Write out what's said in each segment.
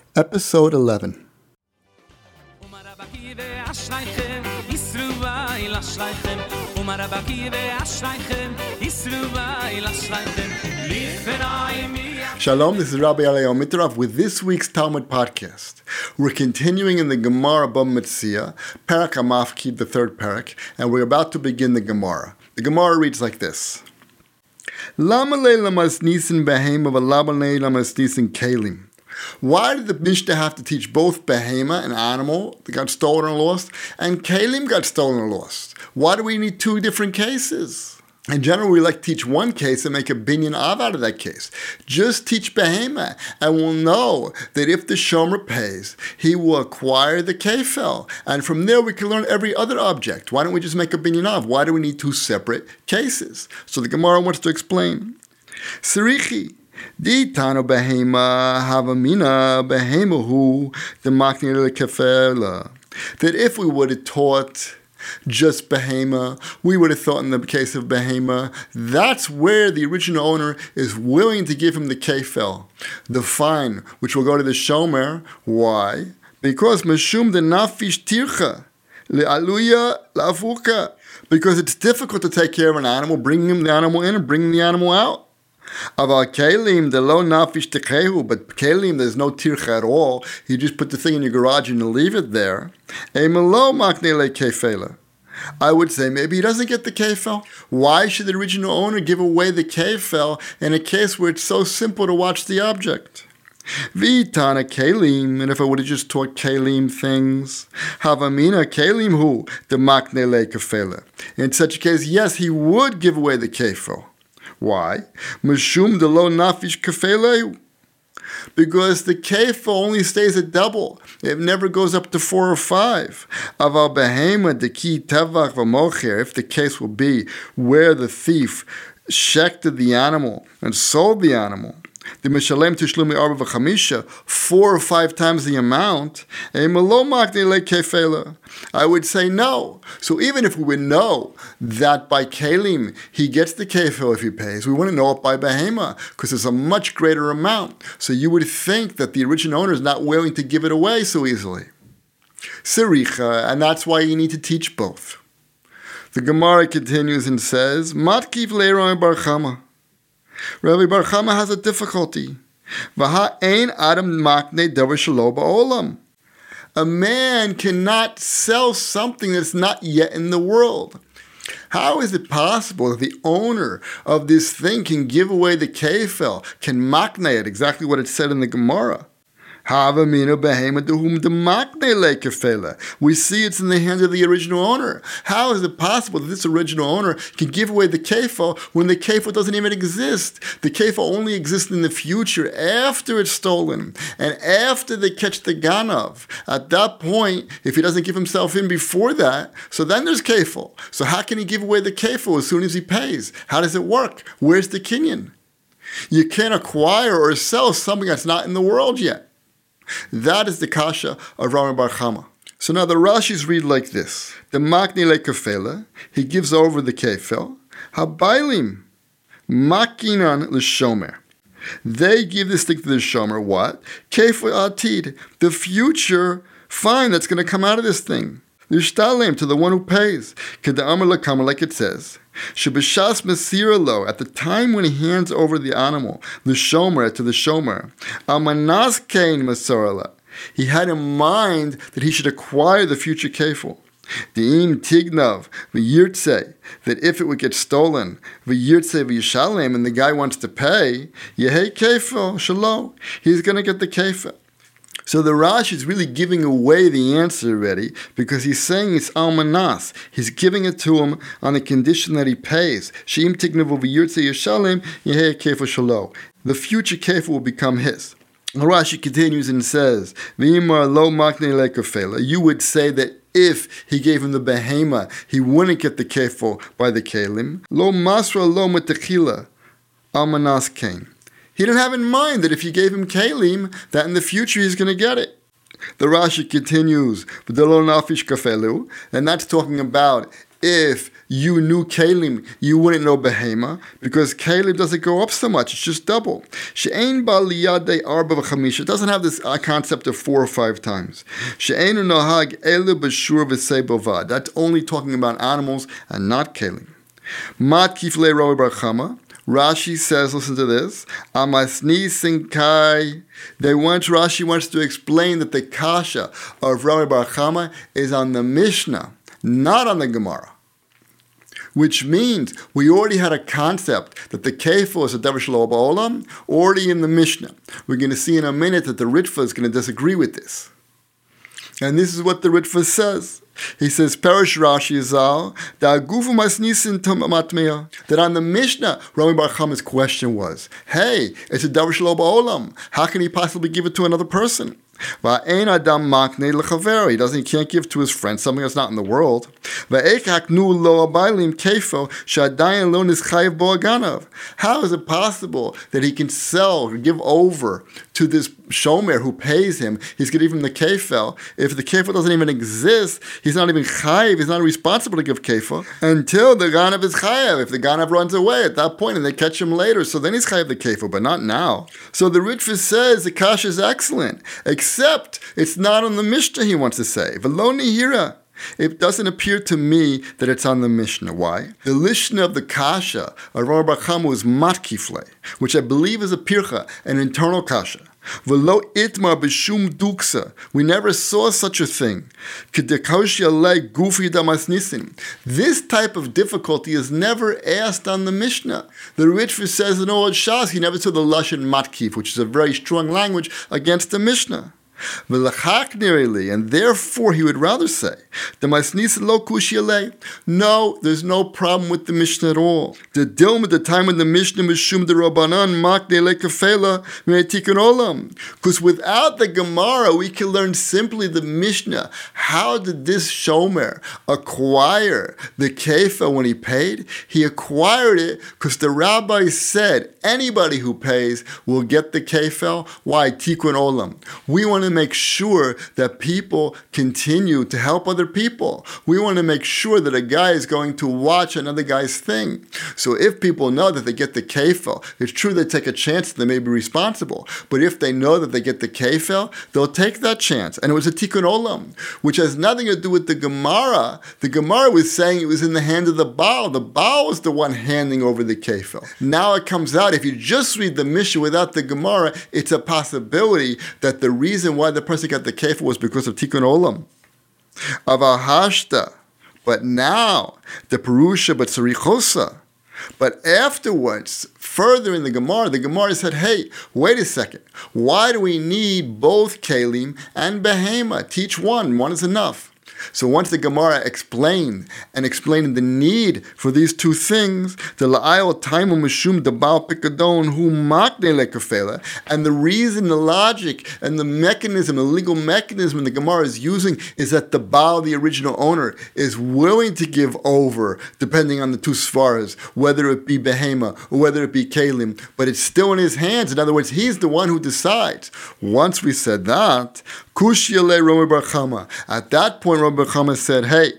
Episode 11. Shalom, this is Rabbi Eliyahu Mitrov with this week's Talmud podcast. We're continuing in the Gemara Bava Metzia, Parak HaMafkid, the third parak, and we're about to begin the Gemara. The Gemara reads like this. Lama leila masnisin behema v'lama leila masnisin kelim. Why did the Mishnah have to teach both behema, an animal that got stolen or lost, and kelim got stolen or lost? Why do we need two different cases? In general, we like to teach one case and make a binyan av out of that case. Just teach behema, and we'll know that if the shomer pays, he will acquire the kefel. And from there, we can learn every other object. Why don't we just make a binyan av? Why do we need two separate cases? So the Gemara wants to explain. Sirichi. Di tano behema havamina behemahu the maknir kefela. That if we would have taught just behema, we would have thought in the case of behema, that's where the original owner is willing to give him the kefel, the fine, which will go to the shomer. Why? Because meshum the nafish tircha le'aluya la'afuka. Because it's difficult to take care of an animal, bringing the animal in and bringing the animal out. Aval kelim the lo nafish tekehu, but kelim there's no tircha at all. You just put the thing in your garage and you leave it there. Emelo maknele kefela. I would say maybe he doesn't get the kefel. Why should the original owner give away the kefel in a case where it's so simple to watch the object? Vitana kelim, and if I would have just taught kelim things, havamina kelim hu the maknele kefela. In such a case, yes, he would give away the kefel. Why? Meshum de lo nafish kefele. Because the kefel only stays at double. It never goes up to 4 or 5. Aval behema de ki tevach v'mocher. If the case will be where the thief shechted the animal and sold the animal, the mishalem tishlumi arba v'chamisha, 4 or 5 times the amount, emelo makne le kefela. I would say no. So even if we would know that by kelim he gets the kefel if he pays, we wouldn't know it by behema because it's a much greater amount. So you would think that the original owner is not willing to give it away so easily. Siricha, and that's why you need to teach both. The Gemara continues and says, Matkiv le'roi bar Chama. Rabbi Bar Chama has a difficulty. Vaha ein adam makne davar shelo ba'olam. A man cannot sell something that's not yet in the world. How is it possible that the owner of this thing can give away the kefel, can makne it, exactly what it said in the Gemara? We see it's in the hands of the original owner. How is it possible that this original owner can give away the kefel when the kefel doesn't even exist? The kefel only exists in the future after it's stolen and after they catch the ganav. At that point, if he doesn't give himself in before that, so then there's kefel. So how can he give away the kefel as soon as he pays? How does it work? Where's the kinyan? You can't acquire or sell something that's not in the world yet. That is the kasha of Rabbi Bar Chama. So now the Rashis read like this. The makni le kefela, he gives over the kefel. Habailim, makinan l'shomer. They give this thing to the shomer, what? Kefel atid, the future fine that's going to come out of this thing. L'shtalem, to the one who pays. Keda'amar l'kamar, like it says. Shebishas mesira lo, at the time when he hands over the animal, the shomer to the shomer, amanas kein mesarala, he had in mind that he should acquire the future kefil. De'im tignav v'yirtze, that if it would get stolen, v'yirtze v'yishalem, and the guy wants to pay, yehei kefil shalo, he's going to get the kefil. So the Rashi is really giving away the answer already because he's saying it's almanas. He's giving it to him on the condition that he pays. She'im tignavu v'yirtze yishalem yehei kefil shalo. The future kefil will become his. The Rashi continues and says, V'imar lo makne le kefela. You would say that if he gave him the behema, he wouldn't get the kefil by the kelim. Lo masra lo metechila almanas kain. He didn't have in mind that if you gave him kelim, that in the future he's going to get it. The Rashi continues, and that's talking about if you knew Kalim, you wouldn't know Behema, because Kalim doesn't go up so much, it's just double. She'ein ba liyadei arba v'chamisha, it doesn't have this concept of 4 or 5 times. She'einu nohag elu b'shur v'sei bovad, that's only talking about animals and not Kalim. Mat kiflei Rabbi Bar Chama, Rashi says, listen to this, Amasni Sinkai. Rashi wants to explain that the kasha of Rabbi Bar Chama is on the Mishnah, not on the Gemara. Which means we already had a concept that the Kefo is a Davar Shelo Ba'olam, already in the Mishnah. We're going to see in a minute that the Ritva is going to disagree with this. And this is what the Ritva says. He says, Perish Rashi Zal, that on the Mishnah, Rabbi Bar Chama's question was, hey, it's a Davar Shelo Ba'olam. How can he possibly give it to another person? He can't give to his friend something that's not in the world. How is it possible that he can sell or give over to this shomer who pays him? He's going to give him the kefel. If the kefel doesn't even exist, he's not even chayiv, he's not responsible to give kefel until the ganav is chayiv. If the ganav runs away at that point and they catch him later, so then he's chayiv the kefel, but not now. So the Ritva says the kasha is excellent, except it's not on the Mishnah, he wants to say. V'lo nihira. It doesn't appear to me that it's on the Mishnah. Why? The Lishna of the kasha of Rabbi Bar Chama was matkifle, which I believe is a pircha, an internal kasha. V'lo itmar b'shum duksa. We never saw such a thing. This type of difficulty is never asked on the Mishnah. The Ritva says in Old Shas, he never saw the Lashon matkif, which is a very strong language against the Mishnah. And therefore he would rather say, no, there's no problem with the Mishnah at all. The Dilma, the time when the Mishnah Mishum de Rabbanan Makne Lekafela Me'etikkun Olam. Because without the Gemara, we can learn simply the Mishnah. How did this Shomer acquire the Kefa when he paid? He acquired it because the rabbi said anybody who pays will get the Kefel. Why? Tikkun Olam. We want to make sure that people continue to help other people. We want to make sure that a guy is going to watch another guy's thing. So if people know that they get the kefel, it's true they take a chance that they may be responsible. But if they know that they get the kefel, they'll take that chance. And it was a tikkun olam, which has nothing to do with the Gemara. The Gemara was saying it was in the hand of the Baal. The Baal was the one handing over the kefel. Now it comes out, if you just read the Mishnah without the Gemara, it's a possibility that the reason why the person got the kefil was because of tikkun olam. Avahashta, but now the perusha but tzarichosa. But afterwards, further in the Gemara said, hey, wait a second. Why do we need both kelim and behema? Teach one is enough. So once the Gemara explained the need for these two things, the la'ayel taimu mishum debal pikadon hu makne lekafela, and the reason, the logic, and the mechanism, the legal mechanism the Gemara is using is that the Baal, the original owner, is willing to give over, depending on the two svaras, whether it be behema or whether it be kelim, but it's still in his hands. In other words, he's the one who decides. Once we said that, Kushiyale Rabbi Bar Chama. At that point, Rabbi Bar Chama said, hey,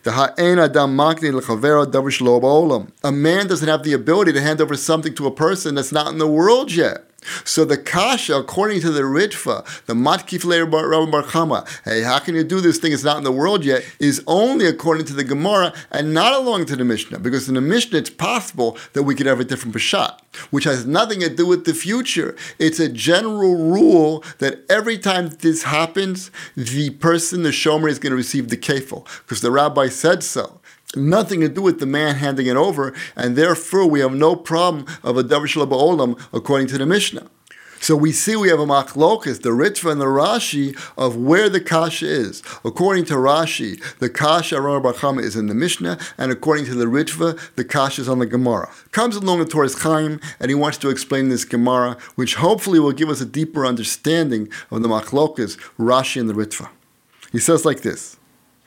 a man doesn't have the ability to hand over something to a person that's not in the world yet. So the kasha, according to the Ritva, the matkif Rabbi Bar Chama, hey, how can you do this thing? It's not in the world yet, is only according to the Gemara and not along to the Mishnah. Because in the Mishnah, it's possible that we could have a different pashat, which has nothing to do with the future. It's a general rule that every time this happens, the person, the shomer, is going to receive the kefil, because the rabbi said so. Nothing to do with the man handing it over, and therefore we have no problem of a davar shelo ba'olam according to the Mishnah. So we see we have a machlokas, the Ritva and the Rashi, of where the kasha is. According to Rashi, the kasha Rabbi Bar Chama is in the Mishnah, and according to the Ritva, the kasha is on the Gemara. Comes along the Torah's Chaim, and he wants to explain this Gemara, which hopefully will give us a deeper understanding of the machlokas, Rashi and the Ritva. He says like this.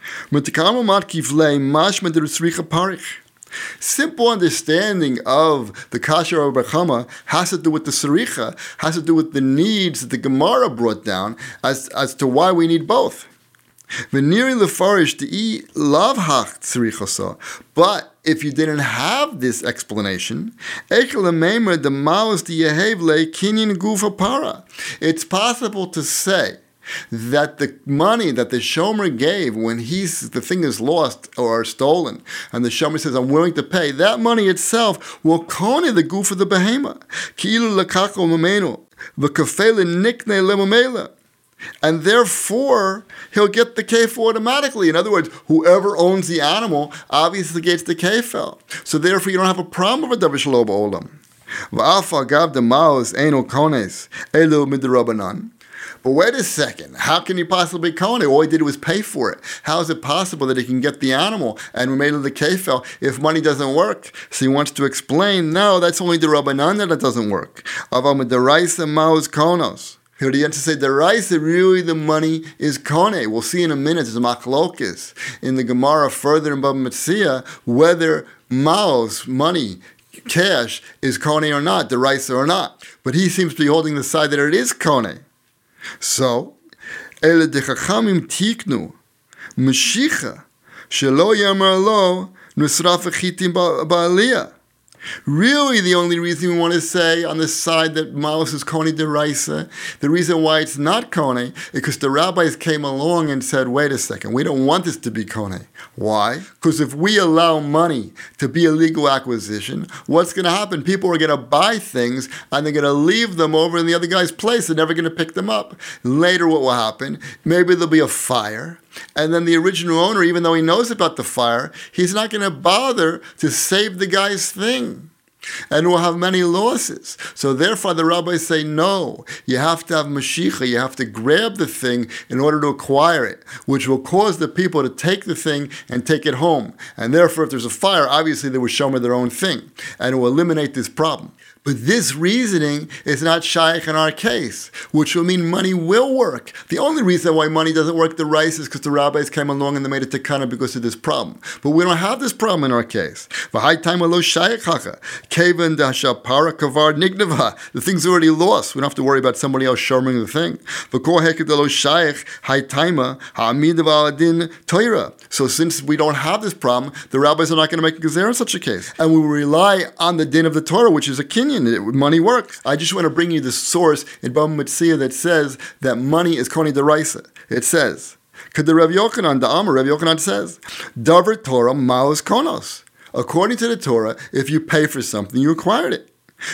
Simple understanding of the kasha of Bar Chama has to do with the saricha, has to do with the needs that the Gemara brought down as to why we need both. But if you didn't have this explanation, it's possible to say that the money that the shomer gave when the thing is lost or stolen, and the shomer says, I'm willing to pay, that money itself will kone the goof of the behemoth. And therefore, he'll get the kefil automatically. In other words, whoever owns the animal obviously gets the kefil. So therefore, you don't have a problem with a davar shelo ba'olam. But wait a second, how can he possibly kone? All he did was pay for it. How is it possible that he can get the animal and remain in the kefil if money doesn't work? So he wants to explain, no, that's only the Rabbanan that doesn't work. Here the answer say the rice, really the money is kone. We'll see in a minute, there's a machlokes in the Gemara further in Bava Metzia whether maos, money, cash, is kone or not, the rice or not. But he seems to be holding the side that it is kone. So, ele de chachamim tiknu, meshicha, shelo yamar lo, nusraf achitim ba'aliyah. Really, the only reason we want to say on the side that Malos is Kone Deraisa, the reason why it's not Kone, is because the rabbis came along and said, wait a second, we don't want this to be Kone. Why? Because if we allow money to be a legal acquisition, what's going to happen? People are going to buy things and they're going to leave them over in the other guy's place. They're never going to pick them up. Later, what will happen? Maybe there'll be a fire. And then the original owner, even though he knows about the fire, he's not going to bother to save the guy's thing. And we'll have many losses. So therefore the rabbis say, no, you have to have Mashiach, you have to grab the thing in order to acquire it, which will cause the people to take the thing and take it home. And therefore if there's a fire, obviously they will shomer their own thing. And it will eliminate this problem. But this reasoning is not shaykh in our case, which will mean money will work. The only reason why money doesn't work the rice is because the rabbis came along and they made it takana because of this problem. But we don't have this problem in our case. The thing's already lost. We don't have to worry about somebody else showing the thing. So since we don't have this problem, the rabbis are not going to make a gezerah in such a case. And we will rely on the din of the Torah, which is a kinyan. Money works. I just want to bring you the source in Bava Metzia that says that money is koni deraisa. It says, the Rav Yochanan, the Amar, Rav Yochanan says, davar Torah maos konos. According to the Torah, if you pay for something, you acquired it.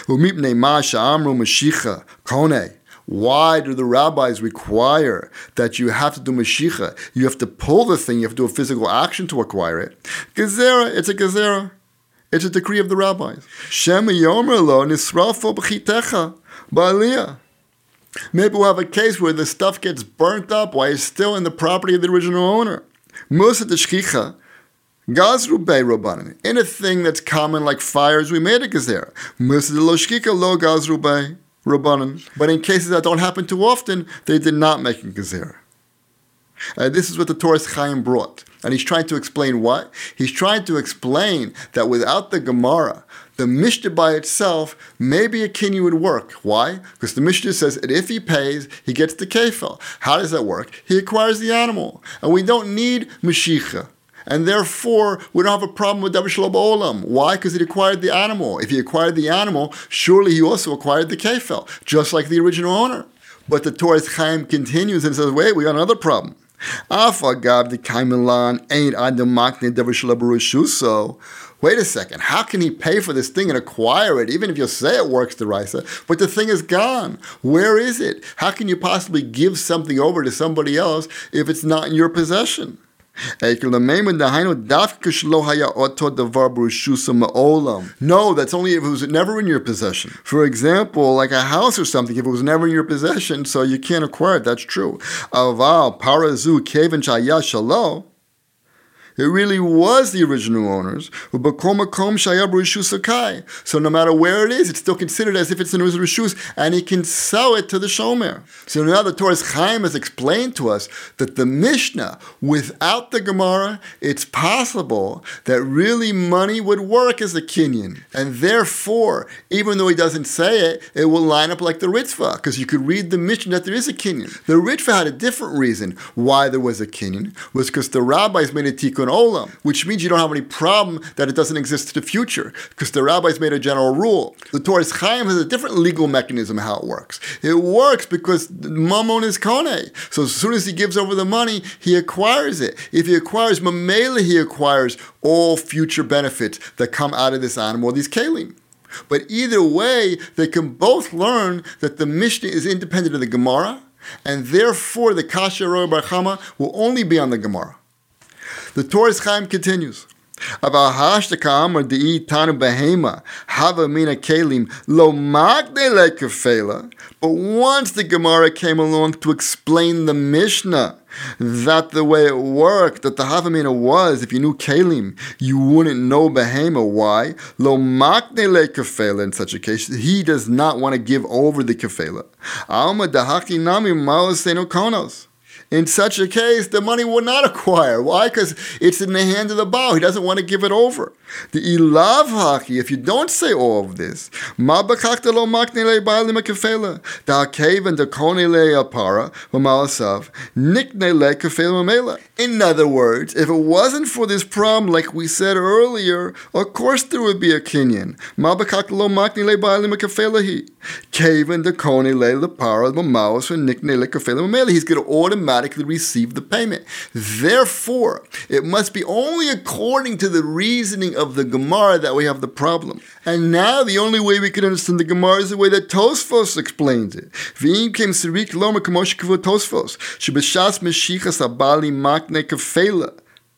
Why do the rabbis require that you have to do mashicha? You have to pull the thing, you have to do a physical action to acquire it. Gezerah, it's a gezerah. It's a decree of the rabbis. Shema yomer lo nisrafo b'chitecha ba'aliyah. Maybe we'll have a case where the stuff gets burnt up while it's still in the property of the original owner. Musa d'shchicha gazru bei rabbanan. In a thing that's common like fires, we made a gezerah. Musa de lo shchika lo gazru bei rabbanan. But in cases that don't happen too often, they did not make a gezerah. This is what the Torah Chaim brought. And he's trying to explain what? He's trying to explain that without the Gemara, the Mishnah by itself, maybe a kinyan would work. Why? Because the Mishnah says that if he pays, he gets the kefil. How does that work? He acquires the animal. And we don't need Mashiach. And therefore, we don't have a problem with davar shelo ba'olam. Why? Because he acquired the animal. If he acquired the animal, surely he also acquired the kefil, just like the original owner. But the Torah Chaim continues and says, wait, we got another problem. So, wait a second, how can he pay for this thing and acquire it, even if you say it works the Raisa, but the thing is gone? Where is it? How can you possibly give something over to somebody else if it's not in your possession? No, that's only if it was never in your possession. For example, like a house or something, if it was never in your possession, so you can't acquire it, that's true. Aval, parazu, kevin shaya shalo. It really was the original owners. So no matter where it is, it's still considered as if it's in his reshus, and he can sell it to the shomer. So now the Torah Chaim has explained to us that the Mishnah, without the Gemara, it's possible that really money would work as a kinyan. And therefore, even though he doesn't say it, it will line up like the Ritva, because you could read the Mishnah that there is a kinyan. The Ritva had a different reason why there was a kinyan, was because the rabbis made a tikkun an olam, which means you don't have any problem that it doesn't exist in the future, because the rabbis made a general rule. The Torah's Chaim has a different legal mechanism how it works. It works because Mammon is Koneh. So as soon as he gives over the money, he acquires it. If he acquires Mamela, he acquires all future benefits that come out of this animal, these Kalim. But either way, they can both learn that the Mishnah is independent of the Gemara, and therefore the Kasha Roy Bar Chama will only be on the Gemara. The Torah's Chaim continues. But once the Gemara came along to explain the Mishnah, that the way it worked, that the Havamina was, if you knew Kalim, you wouldn't know Behema. Why? Lo makne le kefela. In such a case, he does not want to give over the kefela. Alma dahaki nami malaseno konos. In such a case, the money will not acquire. Why? Because it's in the hand of the Baal. He doesn't want to give it over. The ilav haki, if you don't say all of this, ma bakakta lo makne le ba'alim kefela, da hakev and da kone le apara, v'malasav, nikne le kefela mamela. In other words, if it wasn't for this problem, like we said earlier, of course there would be a kinyan. Ma bakakta lo makne le ba'alim kefela hi. Kev and da kone le apara, v'malas, nikne le kefela mamela. He's going to automatically receive the payment. Therefore, it must be only according to the reasoning of the Gemara that we have the problem. And now the only way we can understand the Gemara is the way that Tosfos explains it. V'im kem sirik lomer kamosh kavod Tosfos shebeshas meshichas abali makne kefela.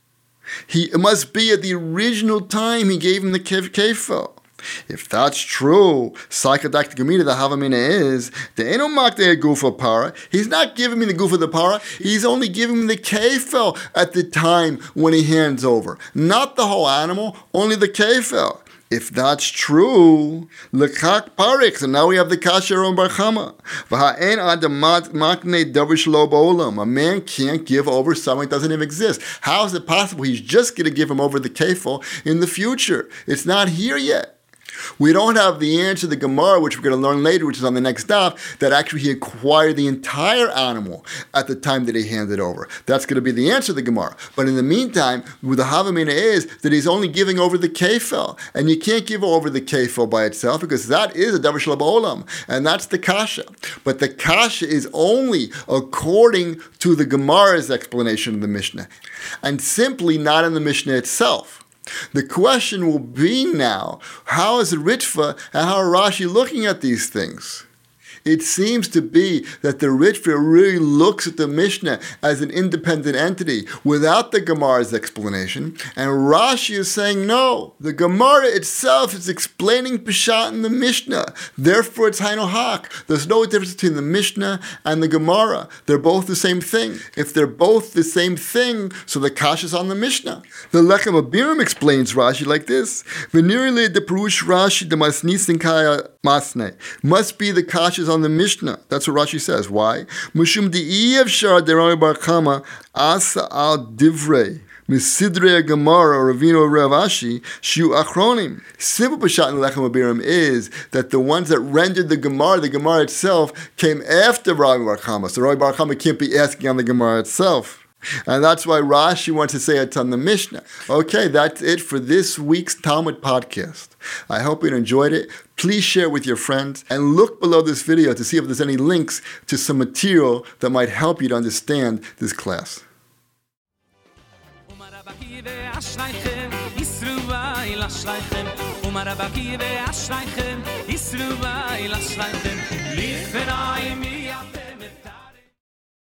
It must be at the original time he gave him the kefel. If that's true, psychodactic Gemara, the Havamina is, the Eno Makne Gufa Para, he's not giving me the Gufa of the Para, he's only giving me the Kefel at the time when he hands over. Not the whole animal, only the Kefel. If that's true, lekak parik. So now we have the kasher on Bar Chama. V'ha'en adamat makne davish lo ba'olam. A man can't give over something that doesn't even exist. How is it possible? He's just going to give him over the kefil in the future. It's not here yet. We don't have the answer to the Gemara, which we're going to learn later, which is on the next stop, that actually he acquired the entire animal at the time that he handed over. That's going to be the answer to the Gemara. But in the meantime, the Havamina is that he's only giving over the kefel. And you can't give over the kefel by itself because that is a davar shel ba'olam. And that's the kasha. But the kasha is only according to the Gemara's explanation of the Mishnah. And simply not in the Mishnah itself. The question will be now, how is Ritva and how are Rashi looking at these things? It seems to be that the Ritva really looks at the Mishnah as an independent entity without the Gemara's explanation, and Rashi is saying no. The Gemara itself is explaining Peshat in the Mishnah. Therefore, it's Hainu Hak. There's no difference between the Mishnah and the Gemara. They're both the same thing. If they're both the same thing, so the Kash is on the Mishnah. The Lechem Abiram explains Rashi like this: V'nirele de Perush Rashi de Masnisin Kaya Masne. Must be the Kash is on the Mishnah. That's what Rashi says. Why? Mushum di'iev shar derami bar chama asa al divrei misidrei Gemara Ravino Rav Ashi shiu achronim. Simple pshat in Lechem Abiram is that the ones that rendered the Gemara itself came after Rabbi Bar Chama. So Rabbi Bar Chama can't be asking on the Gemara itself. And that's why Rashi wants to say it's on the Mishnah. Okay, that's it for this week's Talmud podcast. I hope you enjoyed it. Please share it with your friends and look below this video to see if there's any links to some material that might help you to understand this class.